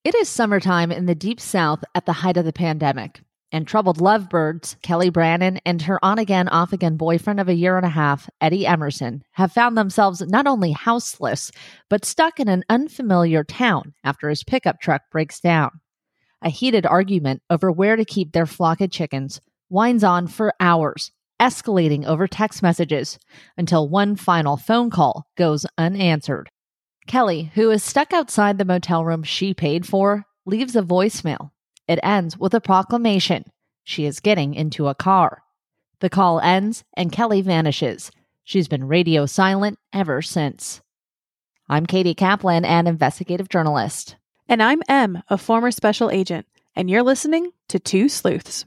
It is summertime in the Deep South at the height of the pandemic, and troubled lovebirds Kelly Brannon and her on-again, off-again boyfriend of a year and a half, Eddie Emerson, have found themselves not only houseless, but stuck in an unfamiliar town after his pickup truck breaks down. A heated argument over where to keep their flock of chickens winds on for hours, escalating over text messages, until one final phone call goes unanswered. Kelly, who is stuck outside the motel room she paid for, leaves a voicemail. It ends with a proclamation. She is getting into a car. The call ends and Kelly vanishes. She's been radio silent ever since. I'm Katie Kaplan, an investigative journalist. And I'm Em, a former special agent, and you're listening to Two Sleuths.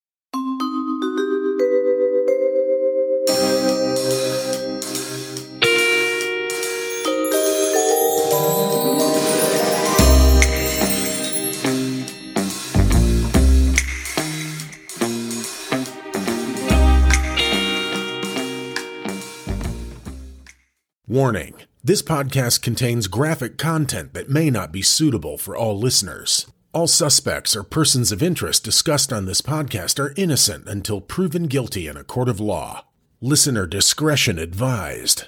Warning: this podcast contains graphic content that may not be suitable for all listeners. All suspects or persons of interest discussed on this podcast are innocent until proven guilty in a court of law. Listener discretion advised.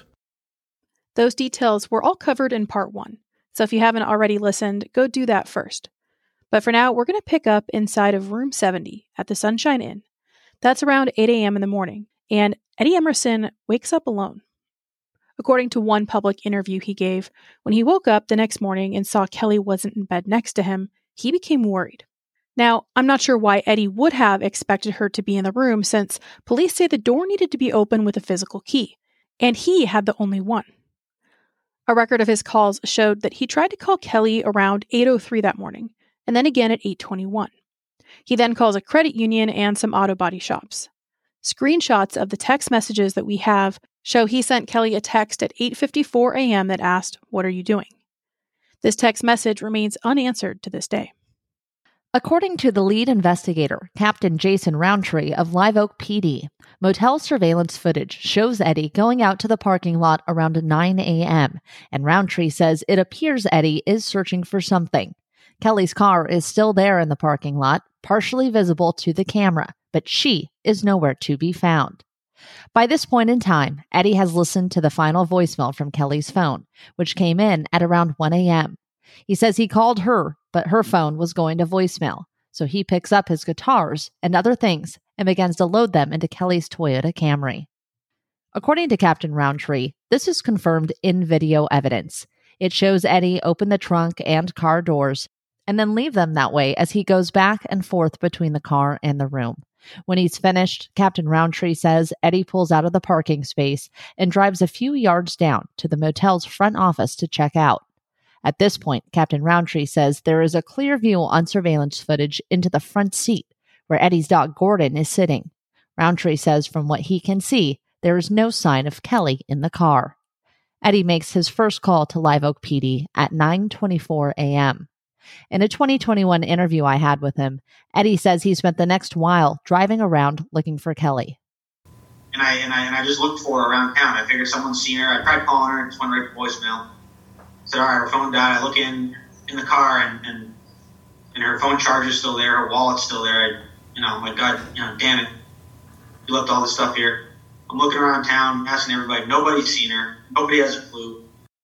Those details were all covered in part 1, so if you haven't already listened, go do that first. But for now, we're going to pick up inside of room 70 at the Sunshine Inn. That's around 8 a.m. in the morning, and Eddie Emerson wakes up alone. According to one public interview he gave, when he woke up the next morning and saw Kelly wasn't in bed next to him, he became worried. Now, I'm not sure why Eddie would have expected her to be in the room, since police say the door needed to be open with a physical key, and he had the only one. A record of his calls showed that he tried to call Kelly around 8:03 that morning, and then again at 8:21. He then calls a credit union and some auto body shops. Screenshots of the text messages that we have show he sent Kelly a text at 8:54 a.m. that asked, "What are you doing?" This text message remains unanswered to this day. According to the lead investigator, Captain Jason Roundtree of Live Oak PD, motel surveillance footage shows Eddie going out to the parking lot around 9 a.m., and Roundtree says it appears Eddie is searching for something. Kelly's car is still there in the parking lot, partially visible to the camera, but she is nowhere to be found. By this point in time, Eddie has listened to the final voicemail from Kelly's phone, which came in at around 1 a.m. He says he called her, but her phone was going to voicemail, so he picks up his guitars and other things and begins to load them into Kelly's Toyota Camry. According to Captain Roundtree, this is confirmed in video evidence. It shows Eddie open the trunk and car doors and then leave them that way as he goes back and forth between the car and the room. When he's finished, Captain Roundtree says Eddie pulls out of the parking space and drives a few yards down to the motel's front office to check out. At this point, Captain Roundtree says there is a clear view on surveillance footage into the front seat where Eddie's dog Gordon is sitting. Roundtree says from what he can see, there is no sign of Kelly in the car. Eddie makes his first call to Live Oak PD at 9:24 a.m. In a 2021 interview I had with him, Eddie says he spent the next while driving around looking for Kelly. And I just looked for her around town. I figured someone's seen her. I tried calling her, just went right to voicemail. Said, all right, her phone died. I look in the car, and her phone charger is still there. Her wallet's still there. My God, damn it. You left all this stuff here. I'm looking around town, asking everybody. Nobody's seen her. Nobody has a clue.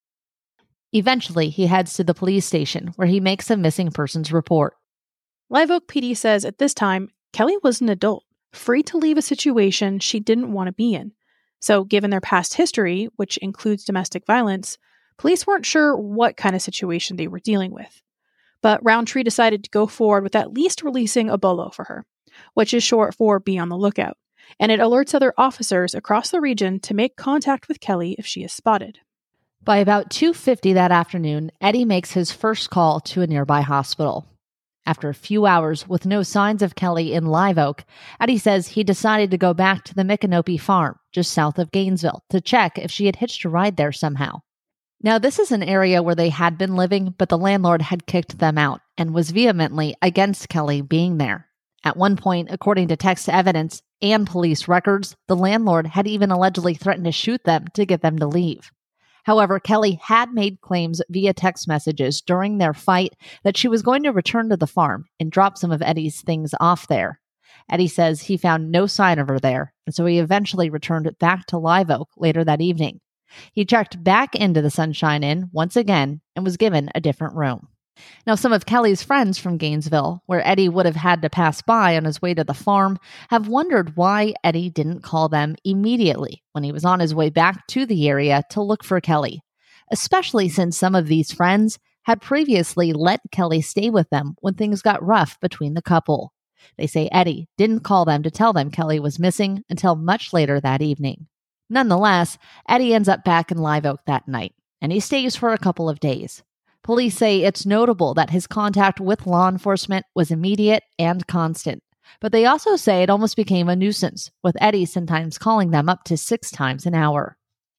Eventually, he heads to the police station where he makes a missing persons report. Live Oak PD says at this time, Kelly was an adult, free to leave a situation she didn't want to be in. So given their past history, which includes domestic violence, police weren't sure what kind of situation they were dealing with. But Roundtree decided to go forward with at least releasing a BOLO for her, which is short for Be on the Lookout, and it alerts other officers across the region to make contact with Kelly if she is spotted. By about 2:50 that afternoon, Eddie makes his first call to a nearby hospital. After a few hours with no signs of Kelly in Live Oak, Eddie says he decided to go back to the Micanopy farm, just south of Gainesville, to check if she had hitched a ride there somehow. Now, this is an area where they had been living, but the landlord had kicked them out and was vehemently against Kelly being there. At one point, according to text evidence and police records, the landlord had even allegedly threatened to shoot them to get them to leave. However, Kelly had made claims via text messages during their fight that she was going to return to the farm and drop some of Eddie's things off there. Eddie says he found no sign of her there, and so he eventually returned back to Live Oak later that evening. He checked back into the Sunshine Inn once again and was given a different room. Now, some of Kelly's friends from Gainesville, where Eddie would have had to pass by on his way to the farm, have wondered why Eddie didn't call them immediately when he was on his way back to the area to look for Kelly, especially since some of these friends had previously let Kelly stay with them when things got rough between the couple. They say Eddie didn't call them to tell them Kelly was missing until much later that evening. Nonetheless, Eddie ends up back in Live Oak that night, and he stays for a couple of days. Police say it's notable that his contact with law enforcement was immediate and constant, but they also say it almost became a nuisance, with Eddie sometimes calling them up to 6 times an hour.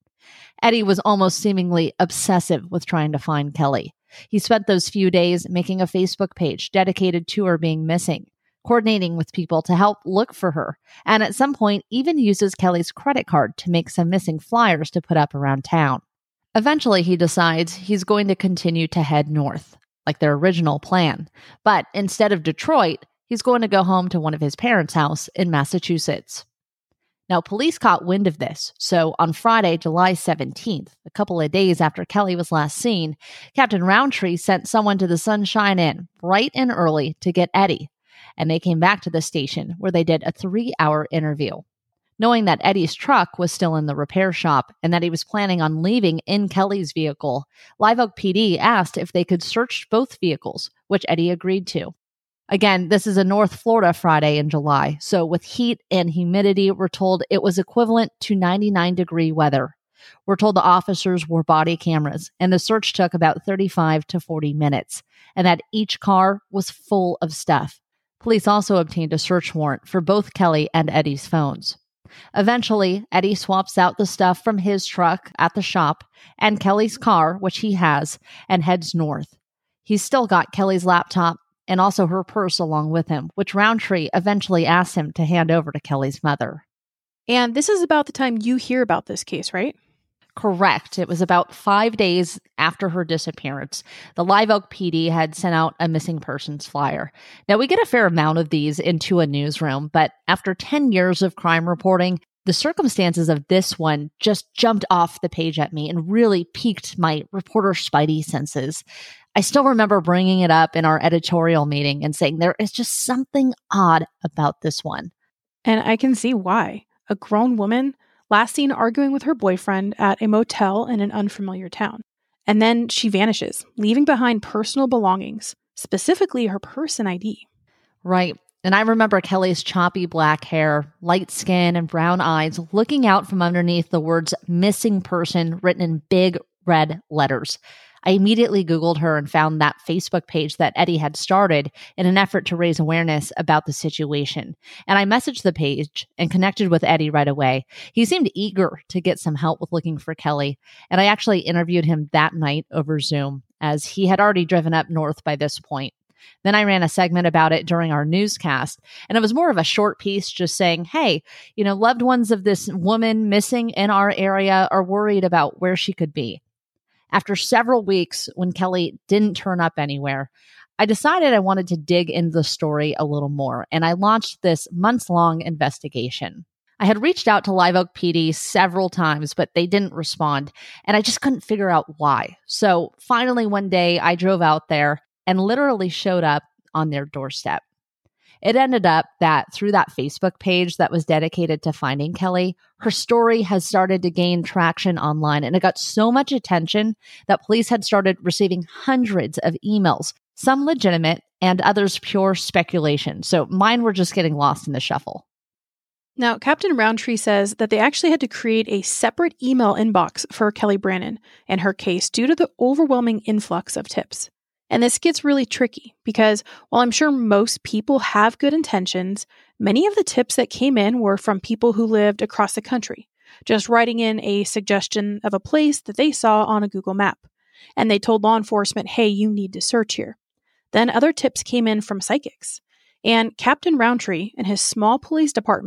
Eddie was almost seemingly obsessive with trying to find Kelly. He spent those few days making a Facebook page dedicated to her being missing, coordinating with people to help look for her, and at some point even uses Kelly's credit card to make some missing flyers to put up around town. Eventually, he decides he's going to continue to head north, like their original plan. But instead of Detroit, he's going to go home to one of his parents' house in Massachusetts. Now, police caught wind of this, so on Friday, July 17th, a couple of days after Kelly was last seen, Captain Roundtree sent someone to the Sunshine Inn bright and early to get Eddie, and they came back to the station where they did a 3-hour interview. Knowing that Eddie's truck was still in the repair shop and that he was planning on leaving in Kelly's vehicle, Live Oak PD asked if they could search both vehicles, which Eddie agreed to. Again, this is a North Florida Friday in July, so with heat and humidity, we're told it was equivalent to 99-degree weather. We're told the officers wore body cameras, and the search took about 35 to 40 minutes, and that each car was full of stuff. Police also obtained a search warrant for both Kelly and Eddie's phones. Eventually, Eddie swaps out the stuff from his truck at the shop and Kelly's car, which he has, and heads north. He's still got Kelly's laptop and also her purse along with him, which Roundtree eventually asks him to hand over to Kelly's mother. And this is about the time you hear about this case, right? Correct. It was about 5 days after her disappearance. The Live Oak PD had sent out a missing persons flyer. Now, we get a fair amount of these into a newsroom, but after 10 years of crime reporting, the circumstances of this one just jumped off the page at me and really piqued my reporter spidey senses. I still remember bringing it up in our editorial meeting and saying there is just something odd about this one. And I can see why. A grown woman last seen arguing with her boyfriend at a motel in an unfamiliar town. And then she vanishes, leaving behind personal belongings, specifically her purse and ID. Right. And I remember Kelly's choppy black hair, light skin, and brown eyes looking out from underneath the words missing person written in big red letters. I immediately Googled her and found that Facebook page that Eddie had started in an effort to raise awareness about the situation. And I messaged the page and connected with Eddie right away. He seemed eager to get some help with looking for Kelly. And I actually interviewed him that night over Zoom, as he had already driven up north by this point. Then I ran a segment about it during our newscast, and it was more of a short piece just saying, hey, loved ones of this woman missing in our area are worried about where she could be. After several weeks, when Kelly didn't turn up anywhere, I decided I wanted to dig into the story a little more, and I launched this months-long investigation. I had reached out to Live Oak PD several times, but they didn't respond, and I just couldn't figure out why. So finally one day, I drove out there and literally showed up on their doorstep. It ended up that through that Facebook page that was dedicated to finding Kelly, her story has started to gain traction online, and it got so much attention that police had started receiving hundreds of emails, some legitimate and others pure speculation. So mine were just getting lost in the shuffle. Now, Captain Roundtree says that they actually had to create a separate email inbox for Kelly Brannon and her case due to the overwhelming influx of tips. And this gets really tricky because while I'm sure most people have good intentions, many of the tips that came in were from people who lived across the country, just writing in a suggestion of a place that they saw on a Google map. And they told law enforcement, hey, you need to search here. Then other tips came in from psychics. And Captain Roundtree and his small police department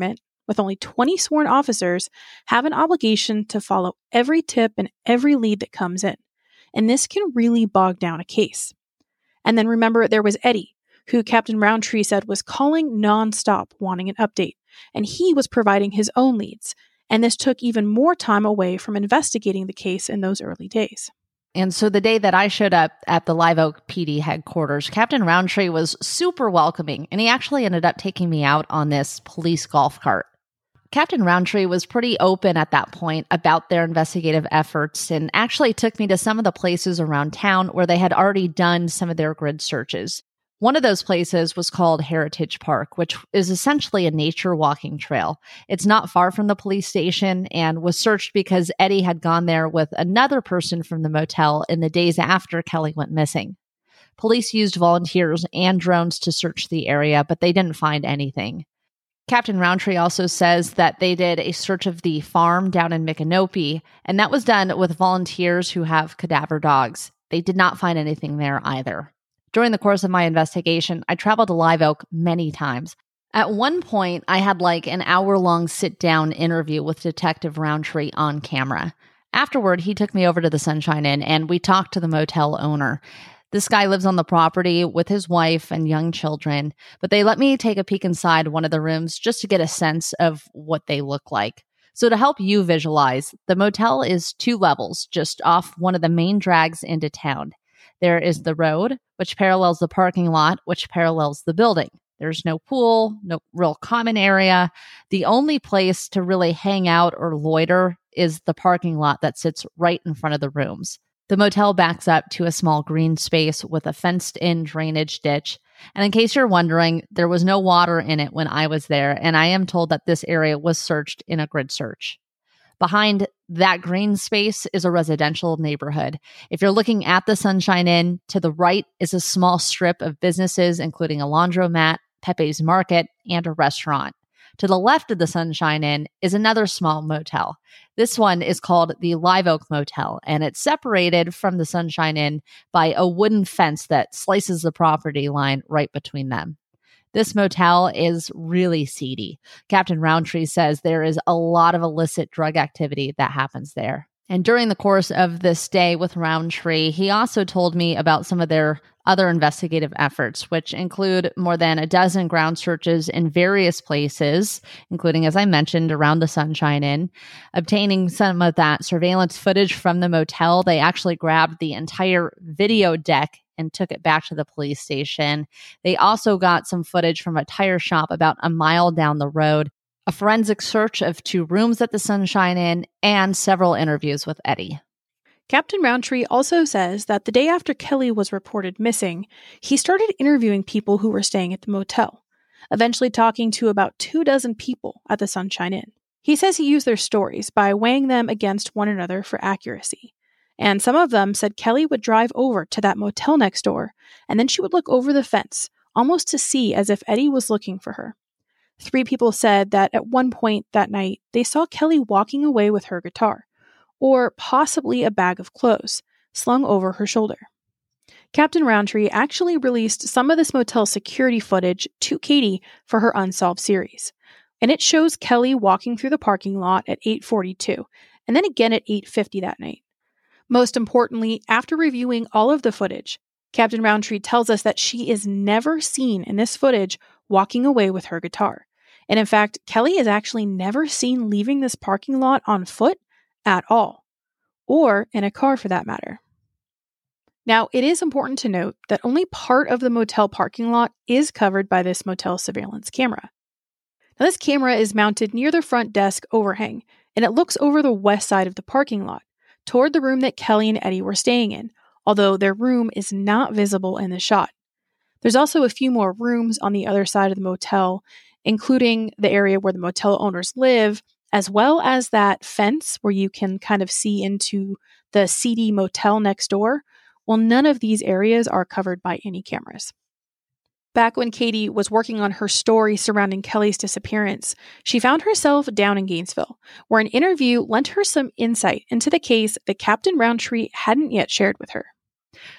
with only 20 sworn officers, have an obligation to follow every tip and every lead that comes in. And this can really bog down a case. And then remember, there was Eddie, who Captain Roundtree said was calling nonstop wanting an update, and he was providing his own leads. And this took even more time away from investigating the case in those early days. And so the day that I showed up at the Live Oak PD headquarters, Captain Roundtree was super welcoming, and he actually ended up taking me out on this police golf cart. Captain Roundtree was pretty open at that point about their investigative efforts and actually took me to some of the places around town where they had already done some of their grid searches. One of those places was called Heritage Park, which is essentially a nature walking trail. It's not far from the police station and was searched because Eddie had gone there with another person from the motel in the days after Kelly went missing. Police used volunteers and drones to search the area, but they didn't find anything. Captain Roundtree also says that they did a search of the farm down in Micanopy, and that was done with volunteers who have cadaver dogs. They did not find anything there either. During the course of my investigation, I traveled to Live Oak many times. At one point, I had like an hour-long sit-down interview with Detective Roundtree on camera. Afterward, he took me over to the Sunshine Inn, and we talked to the motel owner. This guy lives on the property with his wife and young children, but they let me take a peek inside one of the rooms just to get a sense of what they look like. So to help you visualize, the motel is 2 levels, just off one of the main drags into town. There is the road, which parallels the parking lot, which parallels the building. There's no pool, no real common area. The only place to really hang out or loiter is the parking lot that sits right in front of the rooms. The motel backs up to a small green space with a fenced-in drainage ditch. And in case you're wondering, there was no water in it when I was there, and I am told that this area was searched in a grid search. Behind that green space is a residential neighborhood. If you're looking at the Sunshine Inn, to the right is a small strip of businesses, including a laundromat, Pepe's Market, and a restaurant. To the left of the Sunshine Inn is another small motel. This one is called the Live Oak Motel, and it's separated from the Sunshine Inn by a wooden fence that slices the property line right between them. This motel is really seedy. Captain Roundtree says there is a lot of illicit drug activity that happens there. And during the course of this day with Roundtree, he also told me about some of their other investigative efforts, which include more than a dozen ground searches in various places, including, as I mentioned, around the Sunshine Inn. Obtaining some of that surveillance footage from the motel, they actually grabbed the entire video deck and took it back to the police station. They also got some footage from a tire shop about a mile down the road, a forensic search of 2 rooms at the Sunshine Inn, and several interviews with Eddie. Captain Roundtree also says that the day after Kelly was reported missing, he started interviewing people who were staying at the motel, eventually talking to about 24 people at the Sunshine Inn. He says he used their stories by weighing them against one another for accuracy. And some of them said Kelly would drive over to that motel next door, and then she would look over the fence, almost to see as if Eddie was looking for her. 3 people said that at one point that night, they saw Kelly walking away with her guitar, or possibly a bag of clothes, slung over her shoulder. Captain Roundtree actually released some of this motel security footage to Katie for her Unsolved series, and it shows Kelly walking through the parking lot at 8:42, and then again at 8:50 that night. Most importantly, after reviewing all of the footage, Captain Roundtree tells us that she is never seen in this footage walking away with her guitar. And in fact, Kelly is actually never seen leaving this parking lot on foot at all, or in a car for that matter. Now, it is important to note that only part of the motel parking lot is covered by this motel surveillance camera. Now, this camera is mounted near the front desk overhang, and it looks over the west side of the parking lot, toward the room that Kelly and Eddie were staying in, although their room is not visible in the shot. There's also a few more rooms on the other side of the motel, including the area where the motel owners live, as well as that fence where you can kind of see into the seedy motel next door. Well, none of these areas are covered by any cameras. Back when Katie was working on her story surrounding Kelly's disappearance, she found herself down in Gainesville, where an interview lent her some insight into the case that Captain Roundtree hadn't yet shared with her.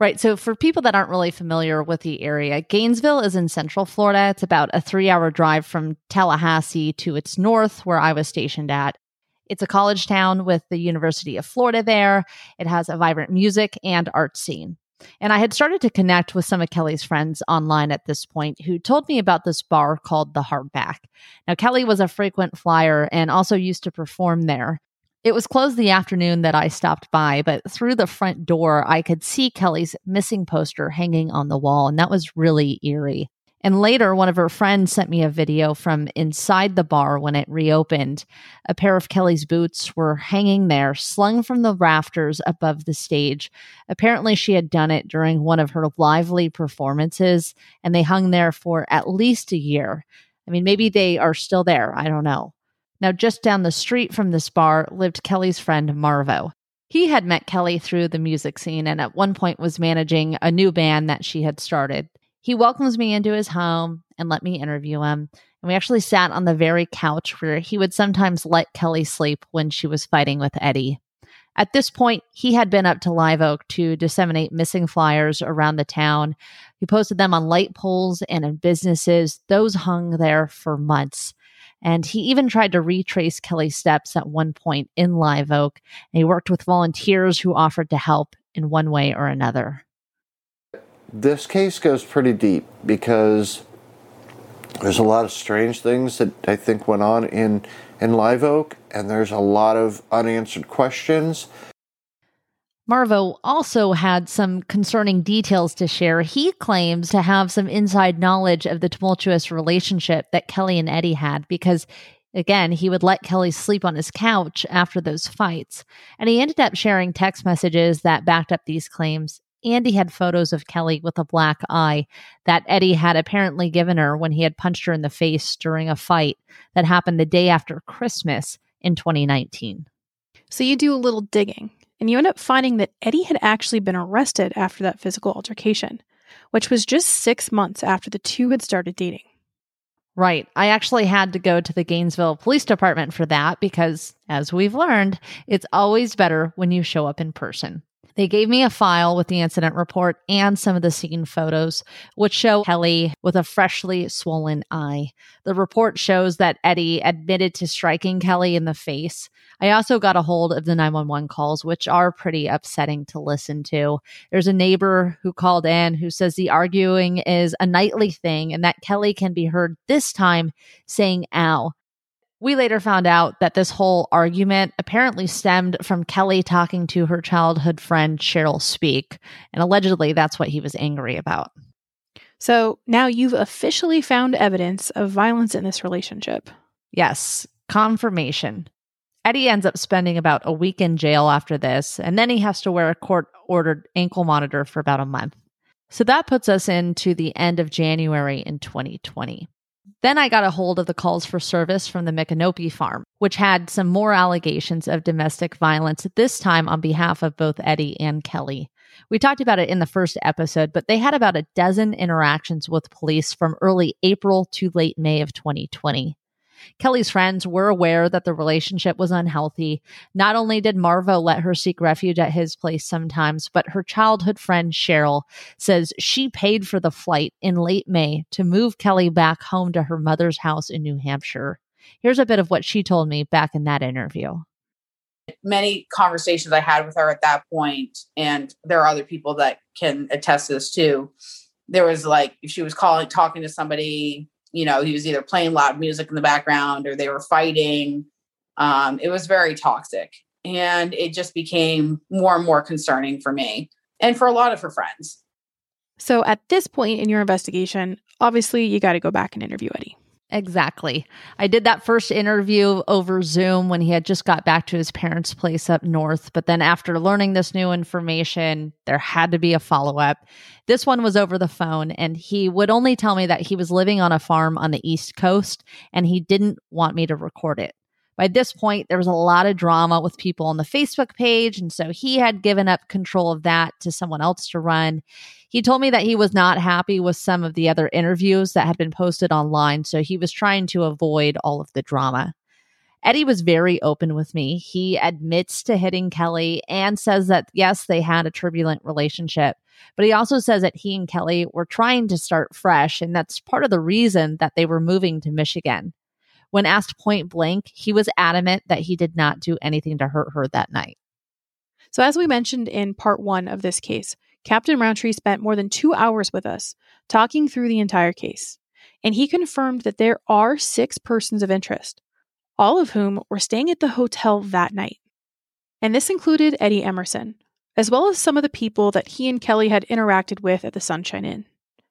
Right. So for people that aren't really familiar with the area, Gainesville is in Central Florida. It's about a 3-hour drive from Tallahassee to its north, where I was stationed at. It's a college town with the University of Florida there. It has a vibrant music and art scene. And I had started to connect with some of Kelly's friends online at this point who told me about this bar called the Hardback. Now, Kelly was a frequent flyer and also used to perform there. It was closed the afternoon that I stopped by, but through the front door, I could see Kelly's missing poster hanging on the wall, and that was really eerie. And later, one of her friends sent me a video from inside the bar when it reopened. A pair of Kelly's boots were hanging there, slung from the rafters above the stage. Apparently, she had done it during one of her lively performances, and they hung there for at least a year. I mean, maybe they are still there. I don't know. Now, just down the street from this bar lived Kelly's friend Marvo. He had met Kelly through the music scene and at one point was managing a new band that she had started. He welcomes me into his home and let me interview him. And we actually sat on the very couch where he would sometimes let Kelly sleep when she was fighting with Eddie. At this point, he had been up to Live Oak to disseminate missing flyers around the town. He posted them on light poles and in businesses. Those hung there for months. And he even tried to retrace Kelly's steps at one point in Live Oak. And he worked with volunteers who offered to help in one way or another. This case goes pretty deep because there's a lot of strange things that I think went on in Live Oak, and there's a lot of unanswered questions. Marvo also had some concerning details to share. He claims to have some inside knowledge of the tumultuous relationship that Kelly and Eddie had because, again, he would let Kelly sleep on his couch after those fights. And he ended up sharing text messages that backed up these claims. And he had photos of Kelly with a black eye that Eddie had apparently given her when he had punched her in the face during a fight that happened the day after Christmas in 2019. So you do a little digging, and you end up finding that Eddie had actually been arrested after that physical altercation, which was just 6 months after the two had started dating. Right. I actually had to go to the Gainesville Police Department for that because, as we've learned, it's always better when you show up in person. They gave me a file with the incident report and some of the scene photos, which show Kelly with a freshly swollen eye. The report shows that Eddie admitted to striking Kelly in the face. I also got a hold of the 911 calls, which are pretty upsetting to listen to. There's a neighbor who called in who says the arguing is a nightly thing and that Kelly can be heard this time saying ow. We later found out that this whole argument apparently stemmed from Kelly talking to her childhood friend Cheryl Speak, and allegedly that's what he was angry about. So now you've officially found evidence of violence in this relationship. Yes, confirmation. Eddie ends up spending about a week in jail after this, and then he has to wear a court-ordered ankle monitor for about a month. So that puts us into the end of January in 2020. Then I got a hold of the calls for service from the Micanopy farm, which had some more allegations of domestic violence, this time on behalf of both Eddie and Kelly. We talked about it in the first episode, but they had about a dozen interactions with police from early April to late May of 2020. Kelly's friends were aware that the relationship was unhealthy. Not only did Marvo let her seek refuge at his place sometimes, but her childhood friend Cheryl says she paid for the flight in late May to move Kelly back home to her mother's house in New Hampshire. Here's a bit of what she told me back in that interview. Many conversations I had with her at that point, and there are other people that can attest to this too. There was like, if she was talking to somebody, you know, he was either playing loud music in the background or they were fighting. It was very toxic. And it just became more and more concerning for me and for a lot of her friends. So at this point in your investigation, obviously you got to go back and interview Eddie. Exactly. I did that first interview over Zoom when he had just got back to his parents' place up north. But then after learning this new information, there had to be a follow-up. This one was over the phone, and he would only tell me that he was living on a farm on the East Coast, and he didn't want me to record it. By this point, there was a lot of drama with people on the Facebook page, and so he had given up control of that to someone else to run. He told me that he was not happy with some of the other interviews that had been posted online, so he was trying to avoid all of the drama. Eddie was very open with me. He admits to hitting Kelly and says that, yes, they had a turbulent relationship. But he also says that he and Kelly were trying to start fresh, and that's part of the reason that they were moving to Michigan. When asked point blank, he was adamant that he did not do anything to hurt her that night. So as we mentioned in part 1 of this case, Captain Roundtree spent more than 2 hours with us, talking through the entire case. And he confirmed that there are 6 persons of interest, all of whom were staying at the hotel that night. And this included Eddie Emerson, as well as some of the people that he and Kelly had interacted with at the Sunshine Inn.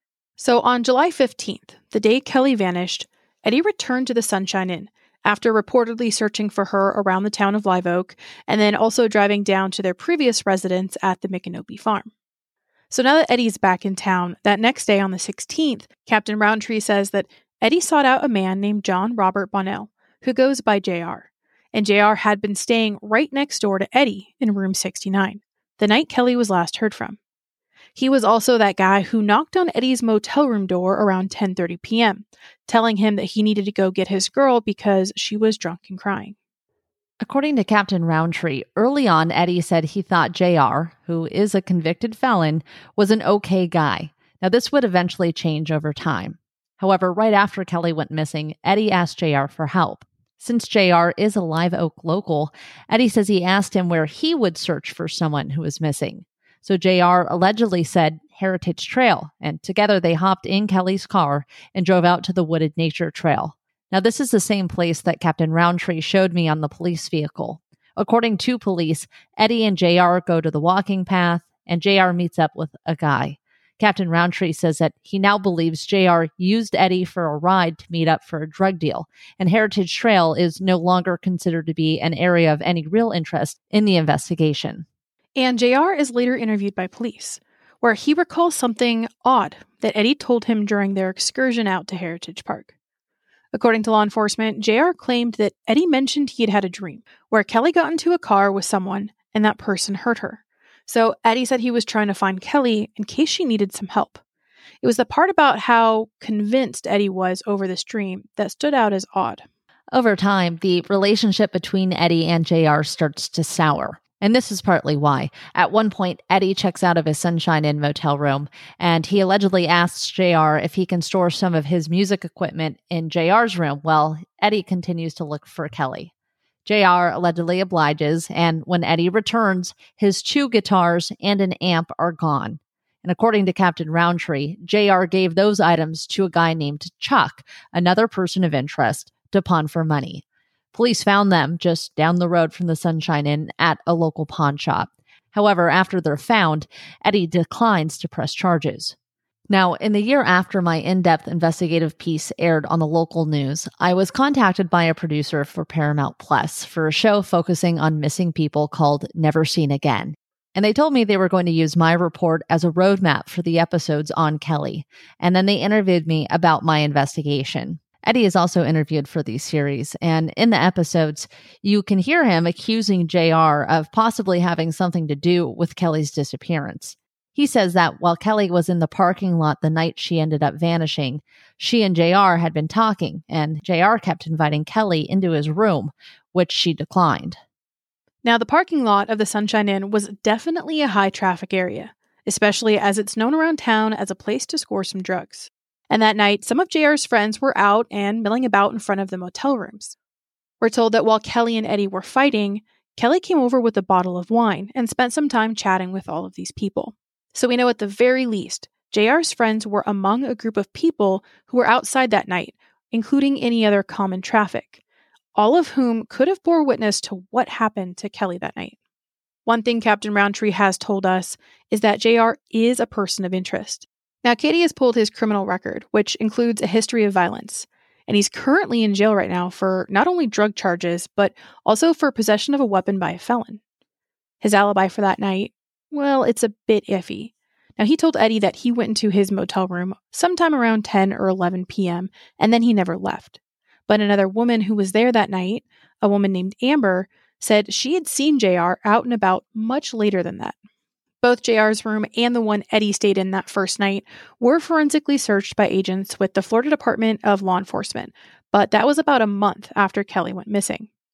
So on July 15th, the day Kelly vanished, Eddie returned to the Sunshine Inn after reportedly searching for her around the town of Live Oak and then also driving down to their previous residence at the Micanopy farm. So now that Eddie's back in town, that next day on the 16th, Captain Roundtree says that Eddie sought out a man named John Robert Bonnell, who goes by JR. And JR had been staying right next door to Eddie in room 69, the night Kelly was last heard from. He was also that guy who knocked on Eddie's motel room door around 10:30 p.m., telling him that he needed to go get his girl because she was drunk and crying. According to Captain Roundtree, early on, Eddie said he thought JR, who is a convicted felon, was an okay guy. Now, this would eventually change over time. However, right after Kelly went missing, Eddie asked JR for help. Since JR is a Live Oak local, Eddie says he asked him where he would search for someone who was missing. So JR allegedly said Heritage Trail, and together they hopped in Kelly's car and drove out to the wooded nature trail. Now, this is the same place that Captain Roundtree showed me on the police vehicle. According to police, Eddie and JR go to the walking path, and JR meets up with a guy. Captain Roundtree says that he now believes JR used Eddie for a ride to meet up for a drug deal, and Heritage Trail is no longer considered to be an area of any real interest in the investigation. And JR is later interviewed by police, where he recalls something odd that Eddie told him during their excursion out to Heritage Park. According to law enforcement, JR claimed that Eddie mentioned he had had a dream where Kelly got into a car with someone and that person hurt her. So Eddie said he was trying to find Kelly in case she needed some help. It was the part about how convinced Eddie was over this dream that stood out as odd. Over time, the relationship between Eddie and JR starts to sour. And this is partly why. At one point, Eddie checks out of his Sunshine Inn motel room, and he allegedly asks JR if he can store some of his music equipment in JR's room while Eddie continues to look for Kelly. JR allegedly obliges, and when Eddie returns, his 2 guitars and an amp are gone. And according to Captain Roundtree, JR gave those items to a guy named Chuck, another person of interest, to pawn for money. Police found them just down the road from the Sunshine Inn at a local pawn shop. However, after they're found, Eddie declines to press charges. Now, in the year after my in-depth investigative piece aired on the local news, I was contacted by a producer for Paramount Plus for a show focusing on missing people called Never Seen Again. And they told me they were going to use my report as a roadmap for the episodes on Kelly. And then they interviewed me about my investigation. Eddie is also interviewed for these series, and in the episodes, you can hear him accusing JR of possibly having something to do with Kelly's disappearance. He says that while Kelly was in the parking lot the night she ended up vanishing, she and JR had been talking, and JR kept inviting Kelly into his room, which she declined. Now, the parking lot of the Sunshine Inn was definitely a high-traffic area, especially as it's known around town as a place to score some drugs. And that night, some of JR's friends were out and milling about in front of the motel rooms. We're told that while Kelly and Eddie were fighting, Kelly came over with a bottle of wine and spent some time chatting with all of these people. So we know at the very least, JR's friends were among a group of people who were outside that night, including any other common traffic, all of whom could have bore witness to what happened to Kelly that night. One thing Captain Roundtree has told us is that JR is a person of interest. Now, Katie has pulled his criminal record, which includes a history of violence, and he's currently in jail right now for not only drug charges, but also for possession of a weapon by a felon. His alibi for that night, well, it's a bit iffy. Now, he told Eddie that he went into his motel room sometime around 10 or 11 p.m., and then he never left. But another woman who was there that night, a woman named Amber, said she had seen JR out and about much later than that. Both JR's room and the one Eddie stayed in that first night were forensically searched by agents with the Florida Department of Law Enforcement, but that was about a month after Kelly went missing.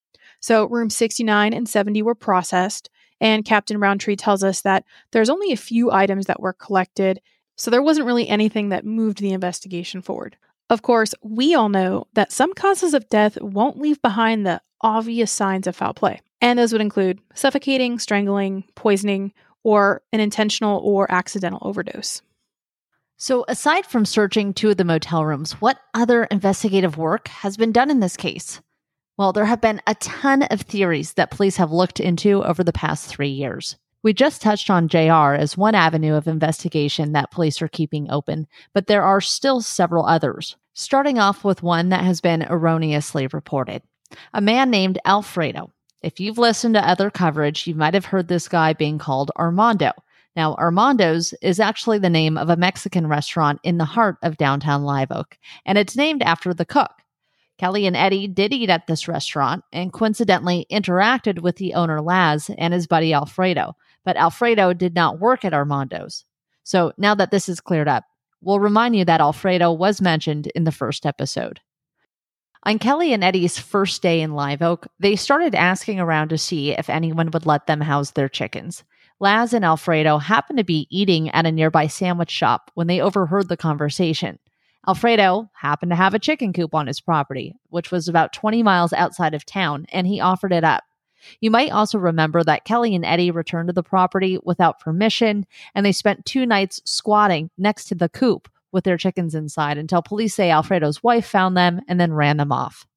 So room 69 and 70 were processed, and Captain Roundtree tells us that there's only a few items that were collected, so there wasn't really anything that moved the investigation forward. Of course, we all know that some causes of death won't leave behind the obvious signs of foul play, and those would include suffocating, strangling, poisoning, or an intentional or accidental overdose. So aside from searching two of the motel rooms, what other investigative work has been done in this case? Well, there have been a ton of theories that police have looked into over the past 3 years. We just touched on JR as one avenue of investigation that police are keeping open, but there are still several others, starting off with one that has been erroneously reported. A man named Alfredo. If you've listened to other coverage, you might have heard this guy being called Armando. Now, Armando's is actually the name of a Mexican restaurant in the heart of downtown Live Oak, and it's named after the cook. Kelly and Eddie did eat at this restaurant and coincidentally interacted with the owner Laz and his buddy Alfredo, but Alfredo did not work at Armando's. So now that this is cleared up, we'll remind you that Alfredo was mentioned in the first episode. On Kelly and Eddie's first day in Live Oak, they started asking around to see if anyone would let them house their chickens. Laz and Alfredo happened to be eating at a nearby sandwich shop when they overheard the conversation. Alfredo happened to have a chicken coop on his property, which was about 20 miles outside of town, and he offered it up. You might also remember that Kelly and Eddie returned to the property without permission, and they spent 2 nights squatting next to the coop with their chickens inside until police say Alfredo's wife found them and then ran them off.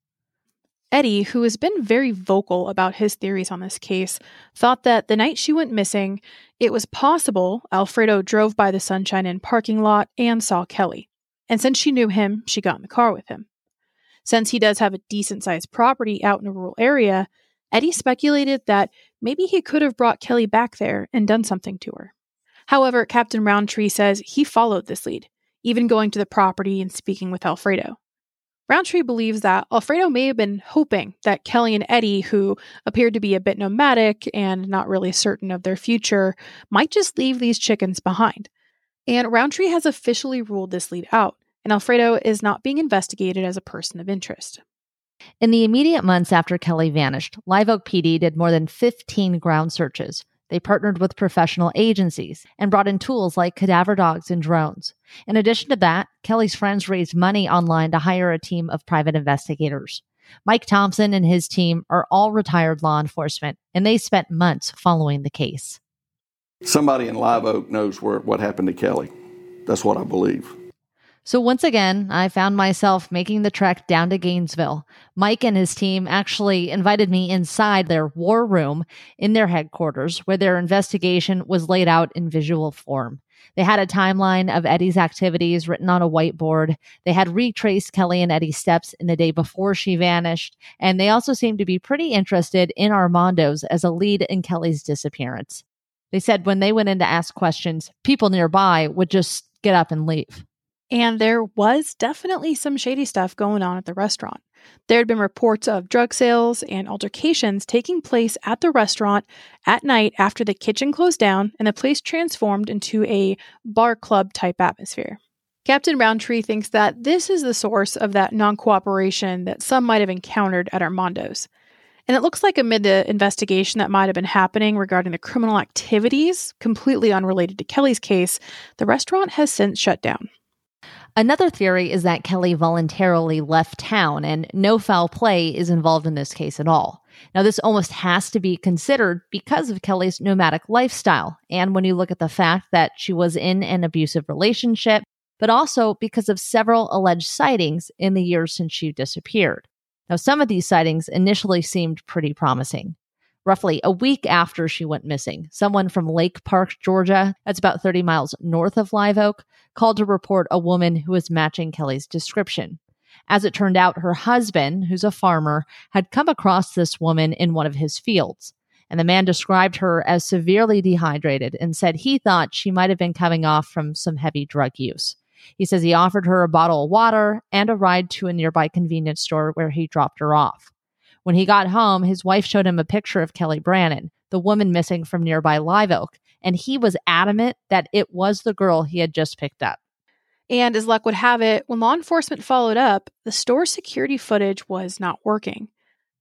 Eddie, who has been very vocal about his theories on this case, thought that the night she went missing, it was possible Alfredo drove by the Sunshine Inn parking lot and saw Kelly. And since she knew him, she got in the car with him. Since he does have a decent-sized property out in a rural area, Eddie speculated that maybe he could have brought Kelly back there and done something to her. However, Captain Roundtree says he followed this lead, even going to the property and speaking with Alfredo. Roundtree believes that Alfredo may have been hoping that Kelly and Eddie, who appeared to be a bit nomadic and not really certain of their future, might just leave these chickens behind. And Roundtree has officially ruled this lead out, and Alfredo is not being investigated as a person of interest. In the immediate months after Kelly vanished, Live Oak PD did more than 15 ground searches. They partnered with professional agencies and brought in tools like cadaver dogs and drones. In addition to that, Kelly's friends raised money online to hire a team of private investigators. Mike Thompson and his team are all retired law enforcement, and they spent months following the case. Somebody in Live Oak knows what happened to Kelly. That's what I believe. So once again, I found myself making the trek down to Gainesville. Mike and his team actually invited me inside their war room in their headquarters, where their investigation was laid out in visual form. They had a timeline of Eddie's activities written on a whiteboard. They had retraced Kelly and Eddie's steps in the day before she vanished, and they also seemed to be pretty interested in Armando's as a lead in Kelly's disappearance. They said when they went in to ask questions, people nearby would just get up and leave. And there was definitely some shady stuff going on at the restaurant. There had been reports of drug sales and altercations taking place at the restaurant at night after the kitchen closed down and the place transformed into a bar club type atmosphere. Captain Roundtree thinks that this is the source of that non-cooperation that some might have encountered at Armando's. And it looks like amid the investigation that might have been happening regarding the criminal activities, completely unrelated to Kelly's case, the restaurant has since shut down. Another theory is that Kelly voluntarily left town and no foul play is involved in this case at all. Now, this almost has to be considered because of Kelly's nomadic lifestyle, and when you look at the fact that she was in an abusive relationship, but also because of several alleged sightings in the years since she disappeared. Now, some of these sightings initially seemed pretty promising. Roughly a week after she went missing, someone from Lake Park, Georgia, that's about 30 miles north of Live Oak, called to report a woman who was matching Kelly's description. As it turned out, her husband, who's a farmer, had come across this woman in one of his fields. And the man described her as severely dehydrated and said he thought she might have been coming off from some heavy drug use. He says he offered her a bottle of water and a ride to a nearby convenience store where he dropped her off. When he got home, his wife showed him a picture of Kelly Brannon, the woman missing from nearby Live Oak, and he was adamant that it was the girl he had just picked up. And as luck would have it, when law enforcement followed up, the store's security footage was not working.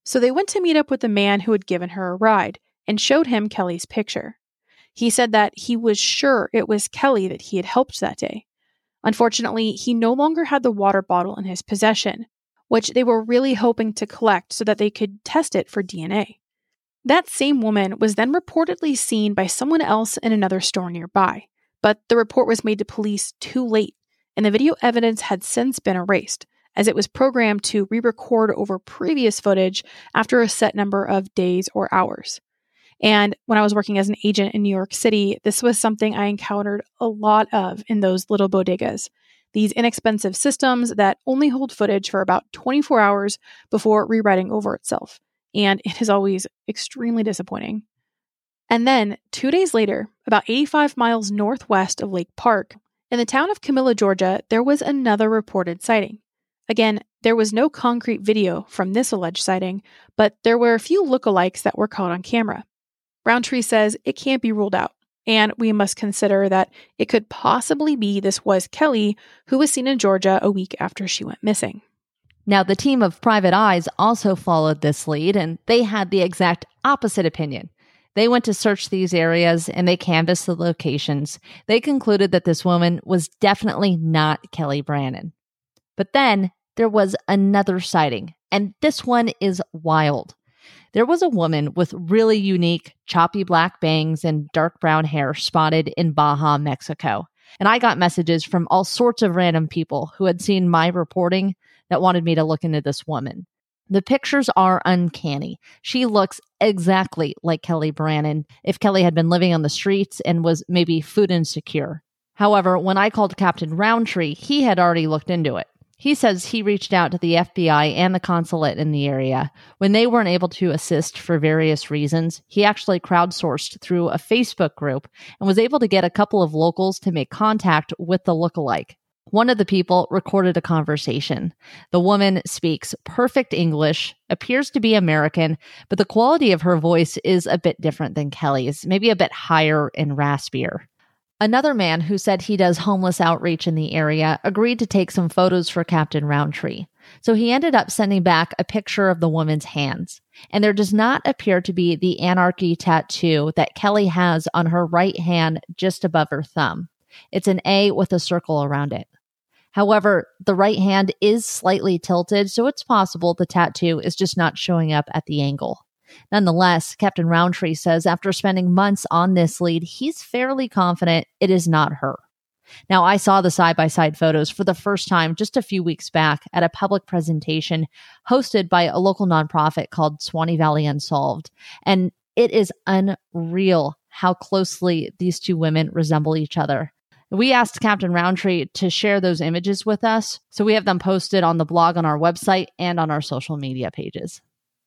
So they went to meet up with the man who had given her a ride and showed him Kelly's picture. He said that he was sure it was Kelly that he had helped that day. Unfortunately, he no longer had the water bottle in his possession, which they were really hoping to collect so that they could test it for DNA. That same woman was then reportedly seen by someone else in another store nearby, but the report was made to police too late, and the video evidence had since been erased, as it was programmed to re-record over previous footage after a set number of days or hours. And when I was working as an agent in New York City, this was something I encountered a lot of in those little bodegas. These inexpensive systems that only hold footage for about 24 hours before rewriting over itself. And it is always extremely disappointing. And then, 2 days later, about 85 miles northwest of Lake Park, in the town of Camilla, Georgia, there was another reported sighting. Again, there was no concrete video from this alleged sighting, but there were a few lookalikes that were caught on camera. Roundtree says it can't be ruled out, and we must consider that it could possibly be this was Kelly, who was seen in Georgia a week after she went missing. Now, the team of private eyes also followed this lead, and they had the exact opposite opinion. They went to search these areas, and they canvassed the locations. They concluded that this woman was definitely not Kelly Brannon. But then there was another sighting, and this one is wild. There was a woman with really unique, choppy black bangs and dark brown hair spotted in Baja, Mexico. And I got messages from all sorts of random people who had seen my reporting that wanted me to look into this woman. The pictures are uncanny. She looks exactly like Kelly Brannon if Kelly had been living on the streets and was maybe food insecure. However, when I called Captain Roundtree, he had already looked into it. He says he reached out to the FBI and the consulate in the area. When they weren't able to assist for various reasons, he actually crowdsourced through a Facebook group and was able to get a couple of locals to make contact with the lookalike. One of the people recorded a conversation. The woman speaks perfect English, appears to be American, but the quality of her voice is a bit different than Kelly's, maybe a bit higher and raspier. Another man who said he does homeless outreach in the area agreed to take some photos for Captain Roundtree. So he ended up sending back a picture of the woman's hands. And there does not appear to be the anarchy tattoo that Kelly has on her right hand just above her thumb. It's an A with a circle around it. However, the right hand is slightly tilted, so it's possible the tattoo is just not showing up at the angle. Nonetheless, Captain Roundtree says after spending months on this lead, he's fairly confident it is not her. Now, I saw the side-by-side photos for the first time just a few weeks back at a public presentation hosted by a local nonprofit called Swanee Valley Unsolved, and it is unreal how closely these two women resemble each other. We asked Captain Roundtree to share those images with us, so we have them posted on the blog on our website and on our social media pages.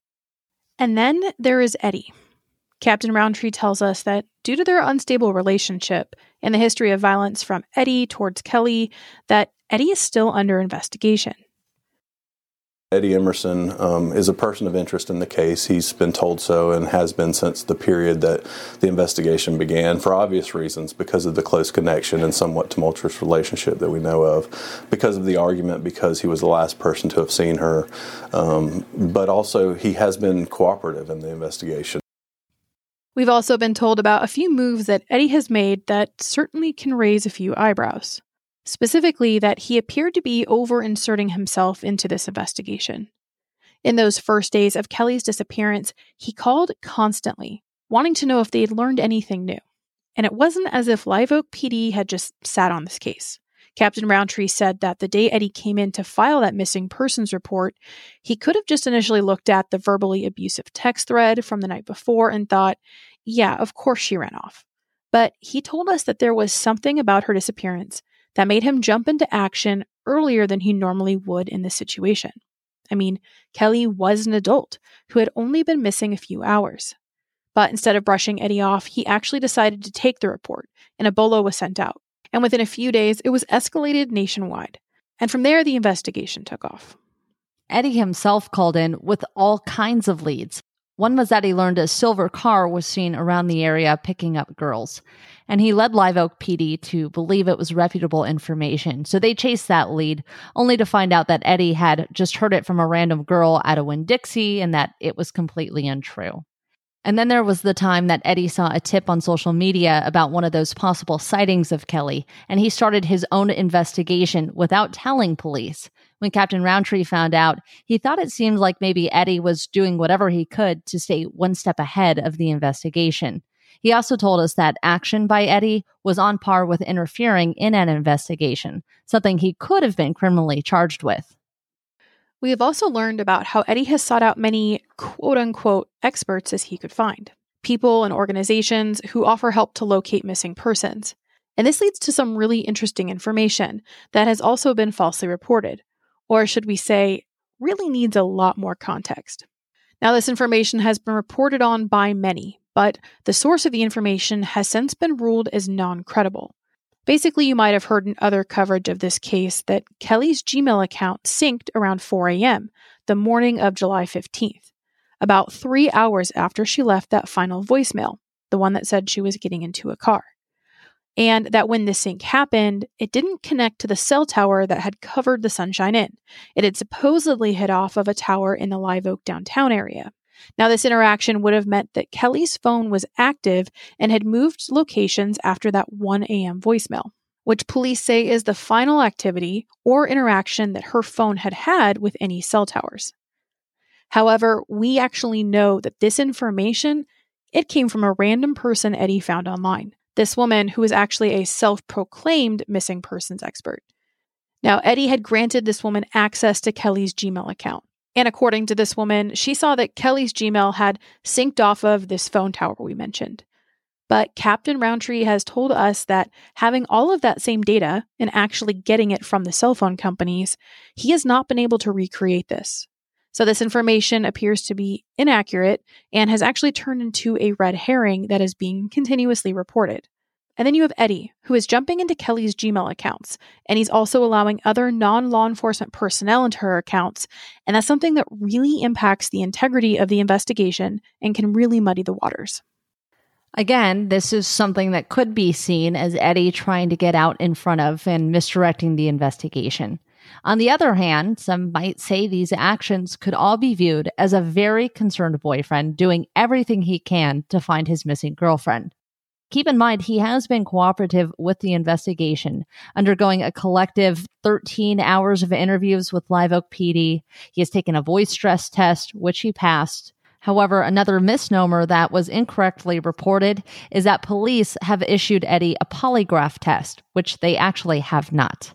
And then there is Eddie. Captain Roundtree tells us that due to their unstable relationship and the history of violence from Eddie towards Kelly, that Eddie is still under investigation. Eddie Emerson is a person of interest in the case. He's been told so and has been since the period that the investigation began for obvious reasons, because of the close connection and somewhat tumultuous relationship that we know of, because of the argument, because he was the last person to have seen her, but also he has been cooperative in the investigation. We've also been told about a few moves that Eddie has made that certainly can raise a few eyebrows. Specifically, that he appeared to be over-inserting himself into this investigation. In those first days of Kelly's disappearance, he called constantly, wanting to know if they had learned anything new. And it wasn't as if Live Oak PD had just sat on this case. Captain Roundtree said that the day Eddie came in to file that missing persons report, he could have just initially looked at the verbally abusive text thread from the night before and thought, yeah, of course she ran off. But he told us that there was something about her disappearance that made him jump into action earlier than he normally would in this situation. I mean, Kelly was an adult who had only been missing a few hours. But instead of brushing Eddie off, he actually decided to take the report, and a bolo was sent out. And within a few days, it was escalated nationwide. And from there, the investigation took off. Eddie himself called in with all kinds of leads. One was that he learned a silver car was seen around the area picking up girls, and he led Live Oak PD to believe it was reputable information, so they chased that lead, only to find out that Eddie had just heard it from a random girl at a Winn-Dixie and that it was completely untrue. And then there was the time that Eddie saw a tip on social media about one of those possible sightings of Kelly, and he started his own investigation without telling police. When Captain Roundtree found out, he thought it seemed like maybe Eddie was doing whatever he could to stay one step ahead of the investigation. He also told us that action by Eddie was on par with interfering in an investigation, something he could have been criminally charged with. We have also learned about how Eddie has sought out many quote-unquote experts as he could find, people and organizations who offer help to locate missing persons. And this leads to some really interesting information that has also been falsely reported, or should we say, really needs a lot more context. Now, this information has been reported on by many, but the source of the information has since been ruled as non-credible. Basically, you might have heard in other coverage of this case that Kelly's Gmail account synced around 4 a.m., the morning of July 15th, about 3 hours after she left that final voicemail, the one that said she was getting into a car. And that when the sync happened, it didn't connect to the cell tower that had covered the Sunshine Inn. It had supposedly hit off of a tower in the Live Oak downtown area. Now, this interaction would have meant that Kelly's phone was active and had moved locations after that 1 a.m. voicemail, which police say is the final activity or interaction that her phone had had with any cell towers. However, we actually know that this information, it came from a random person Eddie found online. This woman who was actually a self-proclaimed missing persons expert. Now, Eddie had granted this woman access to Kelly's Gmail account. And according to this woman, she saw that Kelly's Gmail had synced off of this phone tower we mentioned. But Captain Roundtree has told us that having all of that same data and actually getting it from the cell phone companies, he has not been able to recreate this. So this information appears to be inaccurate and has actually turned into a red herring that is being continuously reported. And then you have Eddie, who is jumping into Kelly's Gmail accounts, and he's also allowing other non-law enforcement personnel into her accounts, and that's something that really impacts the integrity of the investigation and can really muddy the waters. Again, this is something that could be seen as Eddie trying to get out in front of and misdirecting the investigation. On the other hand, some might say these actions could all be viewed as a very concerned boyfriend doing everything he can to find his missing girlfriend. Keep in mind, he has been cooperative with the investigation, undergoing a collective 13 hours of interviews with Live Oak PD. He has taken a voice stress test, which he passed. However, another misnomer that was incorrectly reported is that police have issued Eddie a polygraph test, which they actually have not.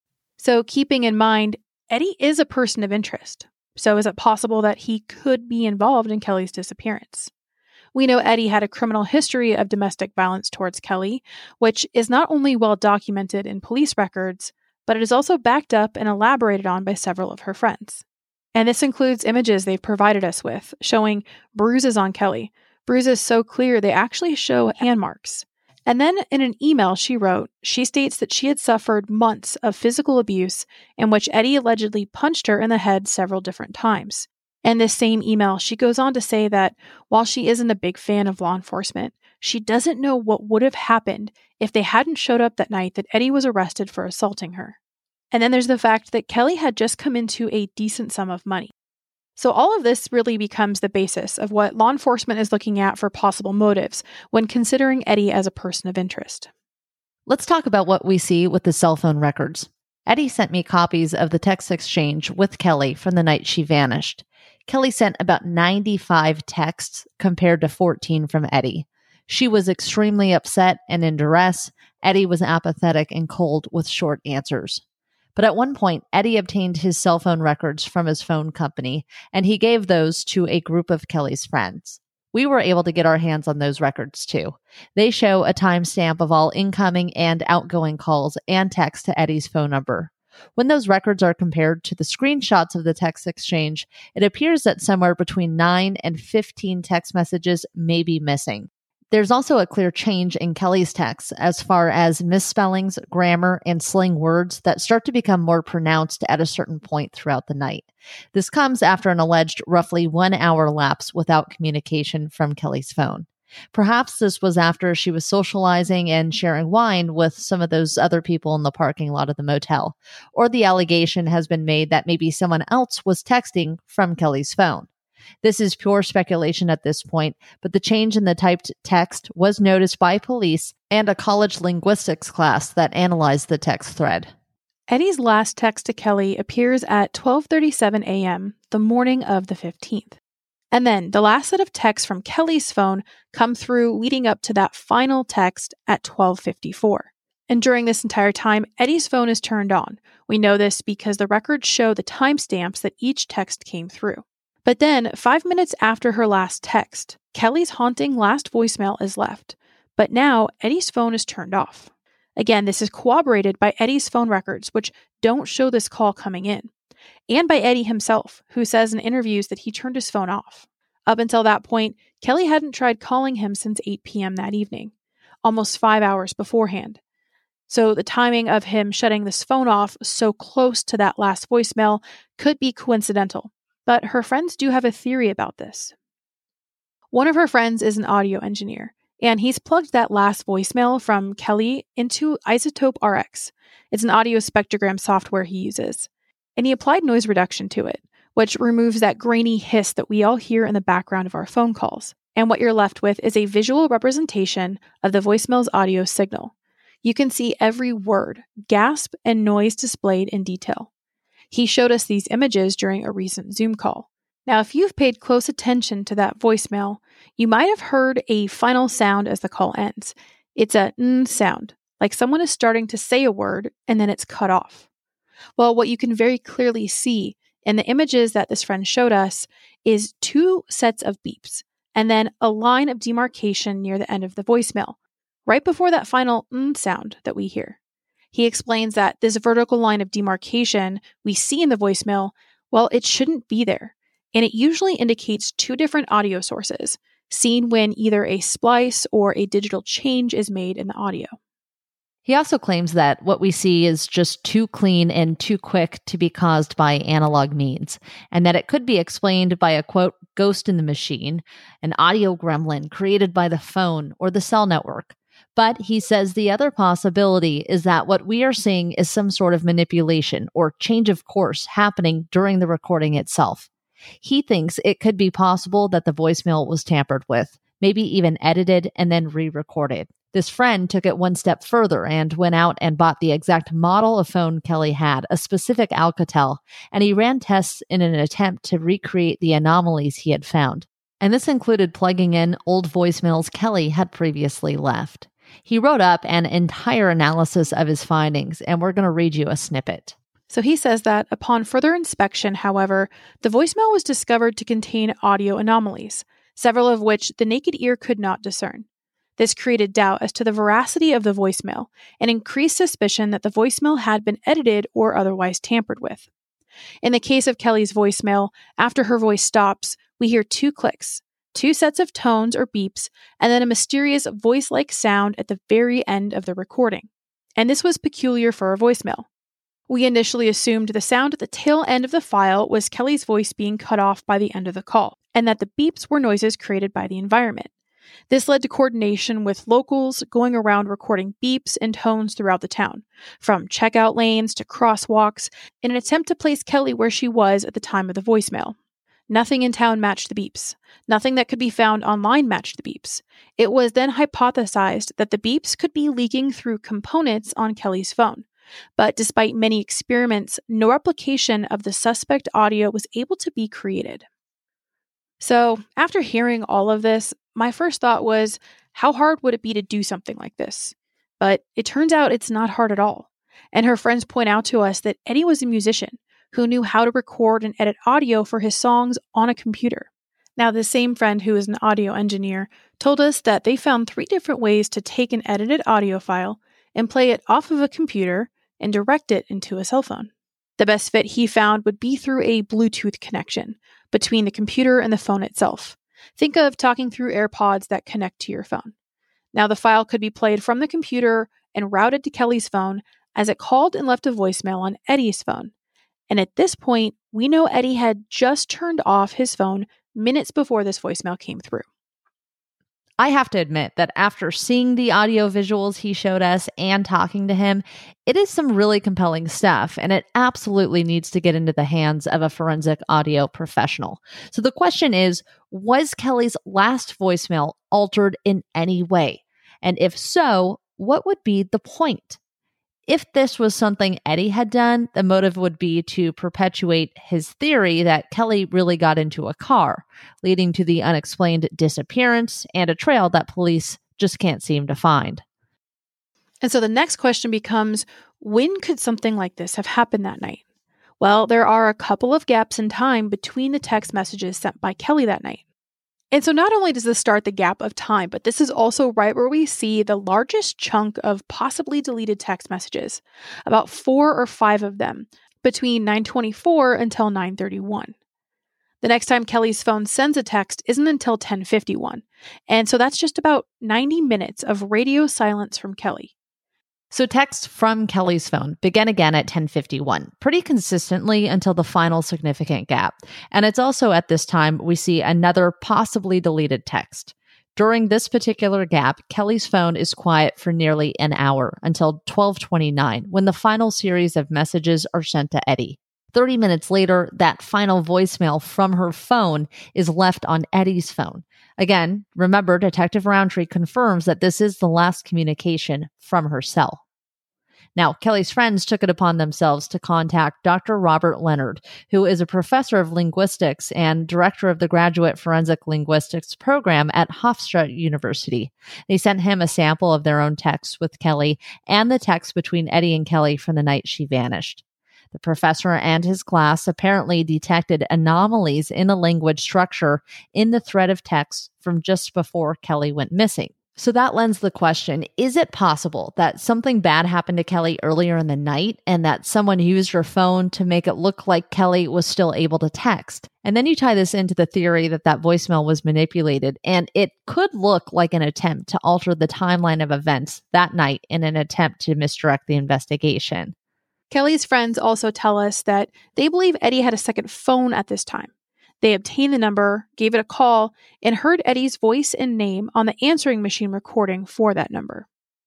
So keeping in mind, Eddie is a person of interest. So is it possible that he could be involved in Kelly's disappearance? We know Eddie had a criminal history of domestic violence towards Kelly, which is not only well documented in police records, but it is also backed up and elaborated on by several of her friends. And this includes images they've provided us with, showing bruises on Kelly. Bruises so clear they actually show hand marks. And then in an email she wrote, she states that she had suffered months of physical abuse in which Eddie allegedly punched her in the head several different times. In this same email, she goes on to say that while she isn't a big fan of law enforcement, she doesn't know what would have happened if they hadn't showed up that night that Eddie was arrested for assaulting her. And then there's the fact that Kelly had just come into a decent sum of money. So all of this really becomes the basis of what law enforcement is looking at for possible motives when considering Eddie as a person of interest. Let's talk about what we see with the cell phone records. Eddie sent me copies of the text exchange with Kelly from the night she vanished. Kelly sent about 95 texts compared to 14 from Eddie. She was extremely upset and in duress. Eddie was apathetic and cold with short answers. But at one point, Eddie obtained his cell phone records from his phone company, and he gave those to a group of Kelly's friends. We were able to get our hands on those records too. They show a timestamp of all incoming and outgoing calls and texts to Eddie's phone number. When those records are compared to the screenshots of the text exchange, it appears that somewhere between 9 and 15 text messages may be missing. There's also a clear change in Kelly's texts as far as misspellings, grammar, and slang words that start to become more pronounced at a certain point throughout the night. This comes after an alleged roughly 1 hour lapse without communication from Kelly's phone. Perhaps this was after she was socializing and sharing wine with some of those other people in the parking lot of the motel, or the allegation has been made that maybe someone else was texting from Kelly's phone. This is pure speculation at this point, but the change in the typed text was noticed by police and a college linguistics class that analyzed the text thread. Eddie's last text to Kelly appears at 12:37 a.m., the morning of the 15th. And then the last set of texts from Kelly's phone come through leading up to that final text at 12:54. And during this entire time, Eddie's phone is turned on. We know this because the records show the timestamps that each text came through. But then, 5 minutes after her last text, Kelly's haunting last voicemail is left. But now, Eddie's phone is turned off. Again, this is corroborated by Eddie's phone records, which don't show this call coming in, and by Eddie himself, who says in interviews that he turned his phone off. Up until that point, Kelly hadn't tried calling him since 8 p.m. that evening, almost 5 hours beforehand. So the timing of him shutting this phone off so close to that last voicemail could be coincidental. But her friends do have a theory about this. One of her friends is an audio engineer, and he's plugged that last voicemail from Kelly into iZotope RX. It's an audio spectrogram software he uses. And he applied noise reduction to it, which removes that grainy hiss that we all hear in the background of our phone calls. And what you're left with is a visual representation of the voicemail's audio signal. You can see every word, gasp, and noise displayed in detail. He showed us these images during a recent Zoom call. Now, if you've paid close attention to that voicemail, you might have heard a final sound as the call ends. It's a n sound, like someone is starting to say a word and then it's cut off. Well, what you can very clearly see in the images that this friend showed us is 2 sets of beeps and then a line of demarcation near the end of the voicemail, right before that final n sound that we hear. He explains that this vertical line of demarcation we see in the voicemail, well, it shouldn't be there. And it usually indicates 2 different audio sources, seen when either a splice or a digital change is made in the audio. He also claims that what we see is just too clean and too quick to be caused by analog means, and that it could be explained by a, quote, ghost in the machine, an audio gremlin created by the phone or the cell network. But he says the other possibility is that what we are seeing is some sort of manipulation or change of course happening during the recording itself. He thinks it could be possible that the voicemail was tampered with, maybe even edited and then re-recorded. This friend took it one step further and went out and bought the exact model of phone Kelly had, a specific Alcatel, and he ran tests in an attempt to recreate the anomalies he had found. And this included plugging in old voicemails Kelly had previously left. He wrote up an entire analysis of his findings, and we're going to read you a snippet. So he says that upon further inspection, however, the voicemail was discovered to contain audio anomalies, several of which the naked ear could not discern. This created doubt as to the veracity of the voicemail and increased suspicion that the voicemail had been edited or otherwise tampered with. In the case of Kelly's voicemail, after her voice stops, we hear 2 clicks, 2 sets of tones or beeps, and then a mysterious voice-like sound at the very end of the recording. And this was peculiar for a voicemail. We initially assumed the sound at the tail end of the file was Kelly's voice being cut off by the end of the call, and that the beeps were noises created by the environment. This led to coordination with locals going around recording beeps and tones throughout the town, from checkout lanes to crosswalks, in an attempt to place Kelly where she was at the time of the voicemail. Nothing in town matched the beeps. Nothing that could be found online matched the beeps. It was then hypothesized that the beeps could be leaking through components on Kelly's phone. But despite many experiments, no replication of the suspect audio was able to be created. So, after hearing all of this, my first thought was, how hard would it be to do something like this? But it turns out it's not hard at all. And her friends point out to us that Eddie was a musician who knew how to record and edit audio for his songs on a computer. Now, the same friend who is an audio engineer told us that they found 3 different ways to take an edited audio file and play it off of a computer and direct it into a cell phone. The best fit he found would be through a Bluetooth connection between the computer and the phone itself. Think of talking through AirPods that connect to your phone. Now, the file could be played from the computer and routed to Kelly's phone as it called and left a voicemail on Eddie's phone. And at this point, we know Eddie had just turned off his phone minutes before this voicemail came through. I have to admit that after seeing the audio visuals he showed us and talking to him, it is some really compelling stuff, and it absolutely needs to get into the hands of a forensic audio professional. So the question is, was Kelly's last voicemail altered in any way? And if so, what would be the point? If this was something Eddie had done, the motive would be to perpetuate his theory that Kelly really got into a car, leading to the unexplained disappearance and a trail that police just can't seem to find. And so the next question becomes, when could something like this have happened that night? Well, there are a couple of gaps in time between the text messages sent by Kelly that night. And so not only does this start the gap of time, but this is also right where we see the largest chunk of possibly deleted text messages, about 4 or 5 of them, between 9:24 until 9:31. The next time Kelly's phone sends a text isn't until 10:51, and so that's just about 90 minutes of radio silence from Kelly. So texts from Kelly's phone begin again at 10:51, pretty consistently until the final significant gap. And it's also at this time we see another possibly deleted text. During this particular gap, Kelly's phone is quiet for nearly an hour until 12:29, when the final series of messages are sent to Eddie. 30 minutes later, that final voicemail from her phone is left on Eddie's phone. Again, remember, Detective Roundtree confirms that this is the last communication from her cell. Now, Kelly's friends took it upon themselves to contact Dr. Robert Leonard, who is a professor of linguistics and director of the Graduate Forensic Linguistics program at Hofstra University. They sent him a sample of their own texts with Kelly and the text between Eddie and Kelly from the night she vanished. The professor and his class apparently detected anomalies in the language structure in the thread of text from just before Kelly went missing. So that lends the question, is it possible that something bad happened to Kelly earlier in the night and that someone used her phone to make it look like Kelly was still able to text? And then you tie this into the theory that that voicemail was manipulated, and it could look like an attempt to alter the timeline of events that night in an attempt to misdirect the investigation. Kelly's friends also tell us that they believe Eddie had a second phone at this time. They obtained the number, gave it a call, and heard Eddie's voice and name on the answering machine recording for that number.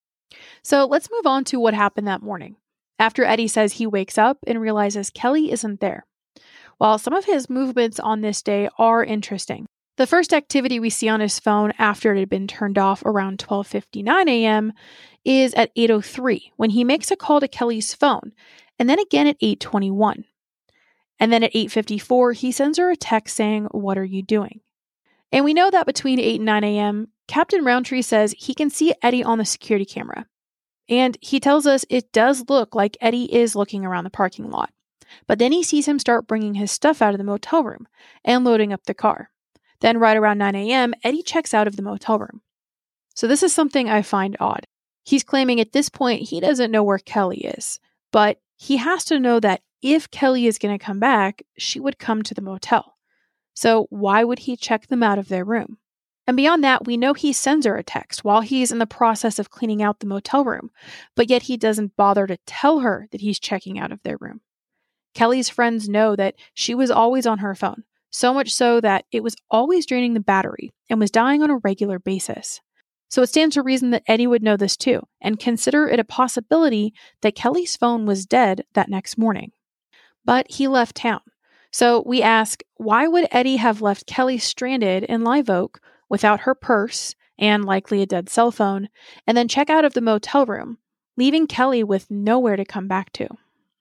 So let's move on to what happened that morning, after Eddie says he wakes up and realizes Kelly isn't there. While some of his movements on this day are interesting, the first activity we see on his phone after it had been turned off around 12:59 a.m. is at 8:03, when he makes a call to Kelly's phone, and then again at 8:21. And then at 8:54, he sends her a text saying, "What are you doing?" And we know that between 8 and 9 a.m., Captain Roundtree says he can see Eddie on the security camera. And he tells us it does look like Eddie is looking around the parking lot. But then he sees him start bringing his stuff out of the motel room and loading up the car. Then right around 9 a.m., Eddie checks out of the motel room. So this is something I find odd. He's claiming at this point he doesn't know where Kelly is, but he has to know that if Kelly is going to come back, she would come to the motel. So why would he check them out of their room? And beyond that, we know he sends her a text while he's in the process of cleaning out the motel room, but yet he doesn't bother to tell her that he's checking out of their room. Kelly's friends know that she was always on her phone, so much so that it was always draining the battery and was dying on a regular basis. So it stands to reason that Eddie would know this too, and consider it a possibility that Kelly's phone was dead that next morning. But he left town. So we ask, why would Eddie have left Kelly stranded in Live Oak without her purse and likely a dead cell phone, and then check out of the motel room, leaving Kelly with nowhere to come back to?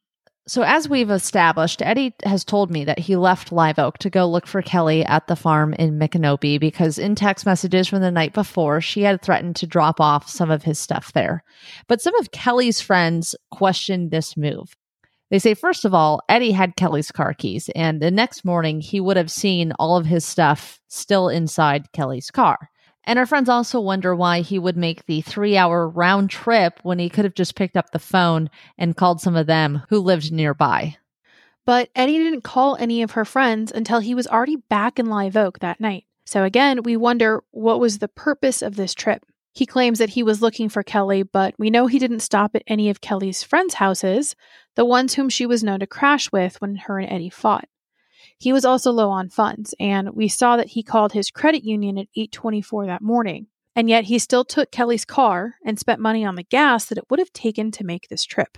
So as we've established, Eddie has told me that he left Live Oak to go look for Kelly at the farm in Micanopy because in text messages from the night before, she had threatened to drop off some of his stuff there. But some of Kelly's friends questioned this move. They say, first of all, Eddie had Kelly's car keys, and the next morning he would have seen all of his stuff still inside Kelly's car. And our friends also wonder why he would make the 3-hour round trip when he could have just picked up the phone and called some of them who lived nearby. But Eddie didn't call any of her friends until he was already back in Live Oak that night. So again, we wonder, what was the purpose of this trip? He claims that he was looking for Kelly, but we know he didn't stop at any of Kelly's friends' houses, the ones whom she was known to crash with when her and Eddie fought. He was also low on funds, and we saw that he called his credit union at 8:24 that morning, and yet he still took Kelly's car and spent money on the gas that it would have taken to make this trip.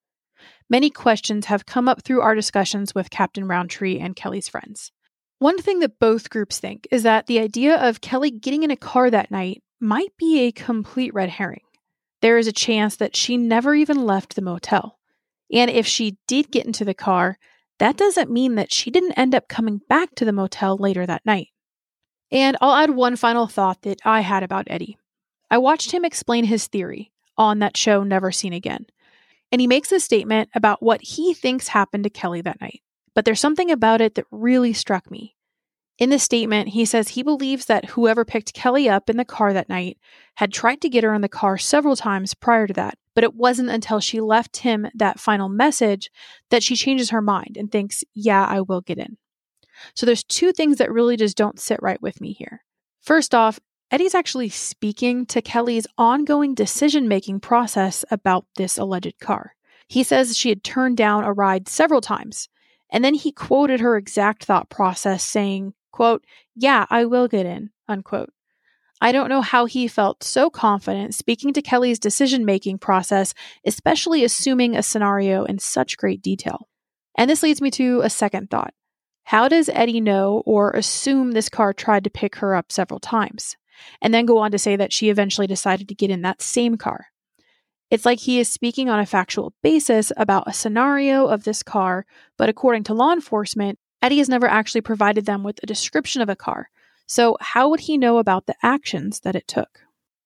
Many questions have come up through our discussions with Captain Roundtree and Kelly's friends. One thing that both groups think is that the idea of Kelly getting in a car that night might be a complete red herring. There is a chance that she never even left the motel. And if she did get into the car, that doesn't mean that she didn't end up coming back to the motel later that night. And I'll add one final thought that I had about Eddie. I watched him explain his theory on that show Never Seen Again. And he makes a statement about what he thinks happened to Kelly that night. But there's something about it that really struck me. In the statement, he says he believes that whoever picked Kelly up in the car that night had tried to get her in the car several times prior to that, but it wasn't until she left him that final message that she changes her mind and thinks, yeah, I will get in. So there's two things that really just don't sit right with me here. First off, Eddie's actually speaking to Kelly's ongoing decision-making process about this alleged car. He says she had turned down a ride several times, and then he quoted her exact thought process saying, quote, yeah, I will get in, unquote. I don't know how he felt so confident speaking to Kelly's decision-making process, especially assuming a scenario in such great detail. And this leads me to a second thought. How does Eddie know or assume this car tried to pick her up several times, and then go on to say that she eventually decided to get in that same car? It's like he is speaking on a factual basis about a scenario of this car, but according to law enforcement, Eddie has never actually provided them with a description of a car. So how would he know about the actions that it took?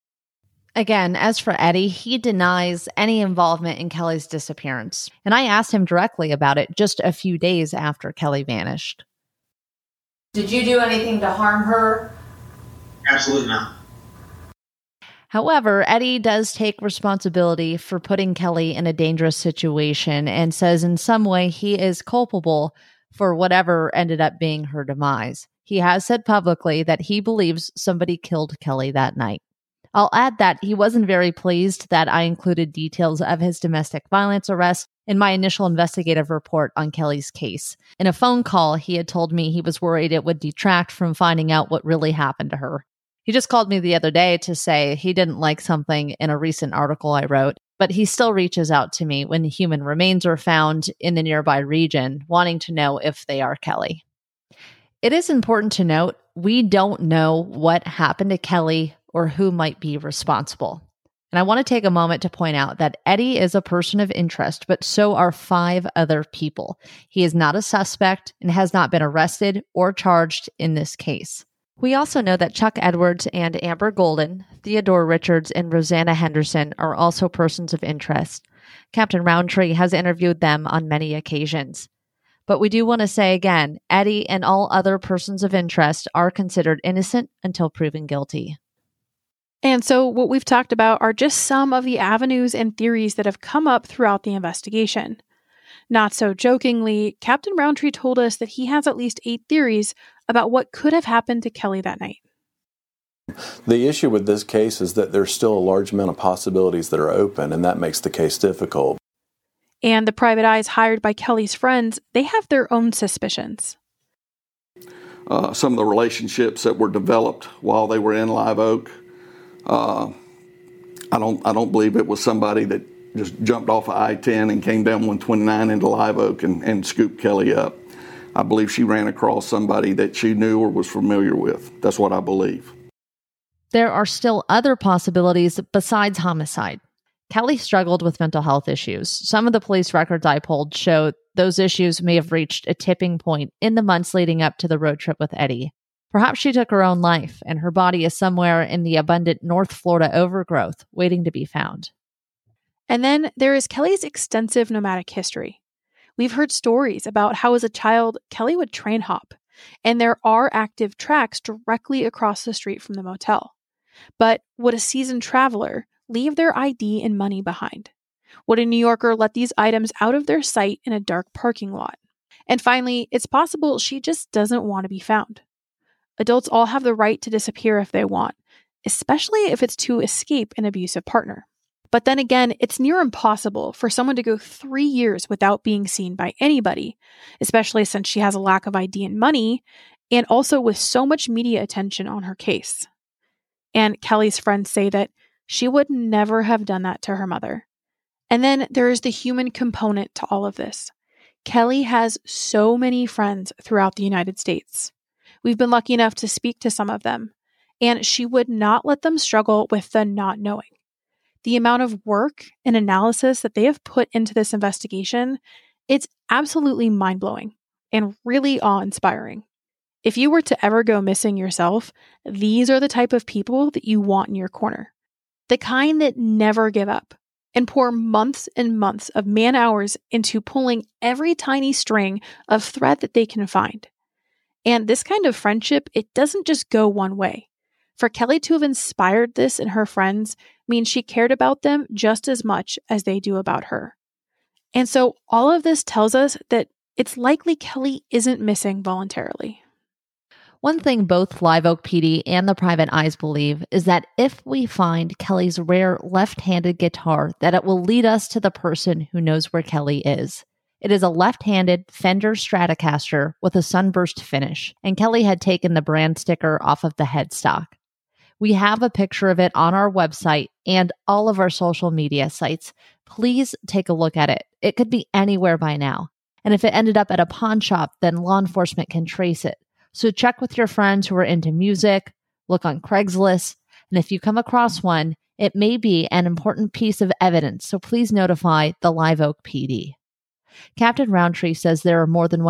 Again, as for Eddie, he denies any involvement in Kelly's disappearance. And I asked him directly about it just a few days after Kelly vanished. Did you do anything to harm her? Absolutely not. However, Eddie does take responsibility for putting Kelly in a dangerous situation and says in some way he is culpable for whatever ended up being her demise. He has said publicly that he believes somebody killed Kelly that night. I'll add that he wasn't very pleased that I included details of his domestic violence arrest in my initial investigative report on Kelly's case. In a phone call, he had told me he was worried it would detract from finding out what really happened to her. He just called me the other day to say he didn't like something in a recent article I wrote, but he still reaches out to me when human remains are found in the nearby region, wanting to know if they are Kelly. It is important to note, we don't know what happened to Kelly or who might be responsible. And I want to take a moment to point out that Eddie is a person of interest, but so are 5 other people. He is not a suspect and has not been arrested or charged in this case. We also know that Chuck Edwards and Amber Golden, Theodore Richards, and Rosanna Henderson are also persons of interest. Captain Roundtree has interviewed them on many occasions. But we do want to say again, Eddie and all other persons of interest are considered innocent until proven guilty. And so what we've talked about are just some of the avenues and theories that have come up throughout the investigation. Not so jokingly, Captain Roundtree told us that he has at least 8 theories about what could have happened to Kelly that night. The issue with this case is that there's still a large amount of possibilities that are open, and that makes the case difficult. And the private eyes hired by Kelly's friends, they have their own suspicions. Some of the relationships that were developed while they were in Live Oak, I don't believe it was somebody that just jumped off of I-10 and came down 129 into Live Oak and scooped Kelly up. I believe she ran across somebody that she knew or was familiar with. That's what I believe. There are still other possibilities besides homicide. Kelly struggled with mental health issues. Some of the police records I pulled show those issues may have reached a tipping point in the months leading up to the road trip with Eddie. Perhaps she took her own life, and her body is somewhere in the abundant North Florida overgrowth, waiting to be found. And then there is Kelly's extensive nomadic history. We've heard stories about how as a child, Kelly would train hop, and there are active tracks directly across the street from the motel. But would a seasoned traveler leave their ID and money behind? Would a New Yorker let these items out of their sight in a dark parking lot? And finally, it's possible she just doesn't want to be found. Adults all have the right to disappear if they want, especially if it's to escape an abusive partner. But then again, it's near impossible for someone to go 3 years without being seen by anybody, especially since she has a lack of ID and money, and also with so much media attention on her case. And Kelly's friends say that she would never have done that to her mother. And then there is the human component to all of this. Kelly has so many friends throughout the United States. We've been lucky enough to speak to some of them, and she would not let them struggle with the not knowing. The amount of work and analysis that they have put into this investigation, it's absolutely mind-blowing and really awe-inspiring. If you were to ever go missing yourself, these are the type of people that you want in your corner. The kind that never give up and pour months and months of man-hours into pulling every tiny string of thread that they can find. And this kind of friendship, it doesn't just go one way. For Kelly to have inspired this in her friends means she cared about them just as much as they do about her. And so all of this tells us that it's likely Kelly isn't missing voluntarily. One thing both Live Oak PD and the Private Eyes believe is that if we find Kelly's rare left-handed guitar, that it will lead us to the person who knows where Kelly is. It is a left-handed Fender Stratocaster with a sunburst finish, and Kelly had taken the brand sticker off of the headstock. We have a picture of it on our website and all of our social media sites. Please take a look at it. It could be anywhere by now. And if it ended up at a pawn shop, then law enforcement can trace it. So check with your friends who are into music, look on Craigslist, and if you come across one, it may be an important piece of evidence, so please notify the Live Oak PD. Captain Roundtree says there are more than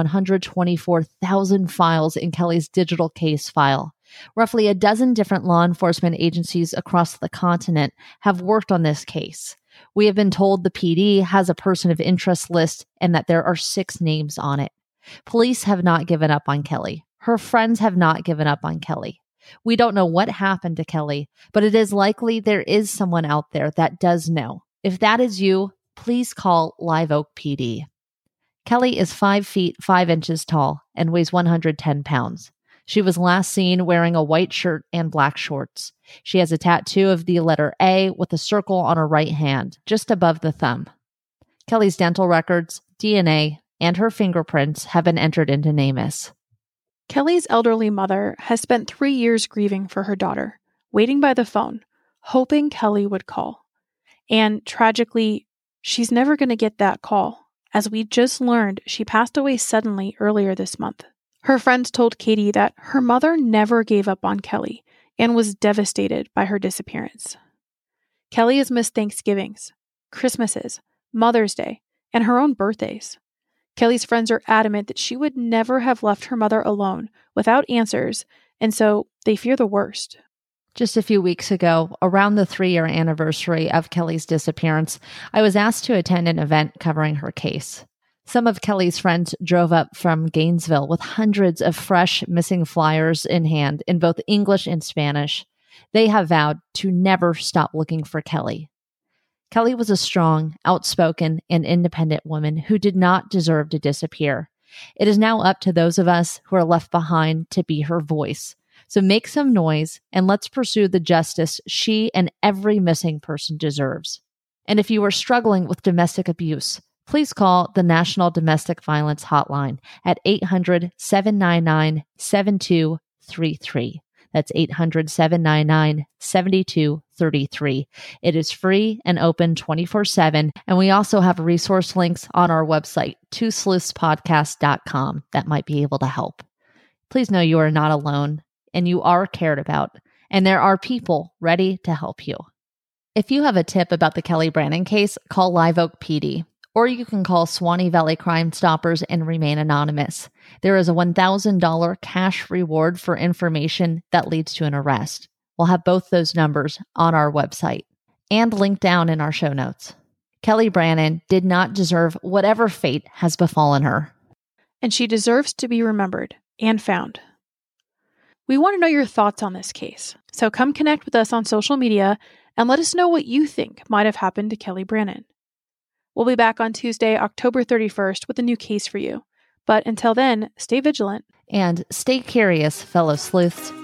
124,000 files in Kelly's digital case file. Roughly a dozen different law enforcement agencies across the continent have worked on this case. We have been told the PD has a person of interest list and that there are 6 names on it. Police have not given up on Kelly. Her friends have not given up on Kelly. We don't know what happened to Kelly, but it is likely there is someone out there that does know. If that is you, please call Live Oak PD. Kelly is 5 feet 5 inches tall and weighs 110 pounds. She was last seen wearing a white shirt and black shorts. She has a tattoo of the letter A with a circle on her right hand, just above the thumb. Kelly's dental records, DNA, and her fingerprints have been entered into NamUs. Kelly's elderly mother has spent 3 years grieving for her daughter, waiting by the phone, hoping Kelly would call. And tragically, she's never going to get that call. As we just learned, she passed away suddenly earlier this month. Her friends told Katie that her mother never gave up on Kelly and was devastated by her disappearance. Kelly has missed Thanksgivings, Christmases, Mother's Day, and her own birthdays. Kelly's friends are adamant that she would never have left her mother alone without answers, and so they fear the worst. Just a few weeks ago, around the 3-year anniversary of Kelly's disappearance, I was asked to attend an event covering her case. Some of Kelly's friends drove up from Gainesville with hundreds of fresh missing flyers in hand in both English and Spanish. They have vowed to never stop looking for Kelly. Kelly was a strong, outspoken, and independent woman who did not deserve to disappear. It is now up to those of us who are left behind to be her voice. So make some noise and let's pursue the justice she and every missing person deserves. And if you are struggling with domestic abuse, please call the National Domestic Violence Hotline at 800-799-7233. That's 800-799-7233. It is free and open 24/7. And we also have resource links on our website, twosleuthspodcast.com, that might be able to help. Please know you are not alone and you are cared about. And there are people ready to help you. If you have a tip about the Kelly Brannon case, call Live Oak PD. Or you can call Swanee Valley Crime Stoppers and remain anonymous. There is a $1,000 cash reward for information that leads to an arrest. We'll have both those numbers on our website and linked down in our show notes. Kelly Brannon did not deserve whatever fate has befallen her. And she deserves to be remembered and found. We want to know your thoughts on this case, so come connect with us on social media and let us know what you think might have happened to Kelly Brannon. We'll be back on Tuesday, October 31st with a new case for you. But until then, stay vigilant. And stay curious, fellow sleuths.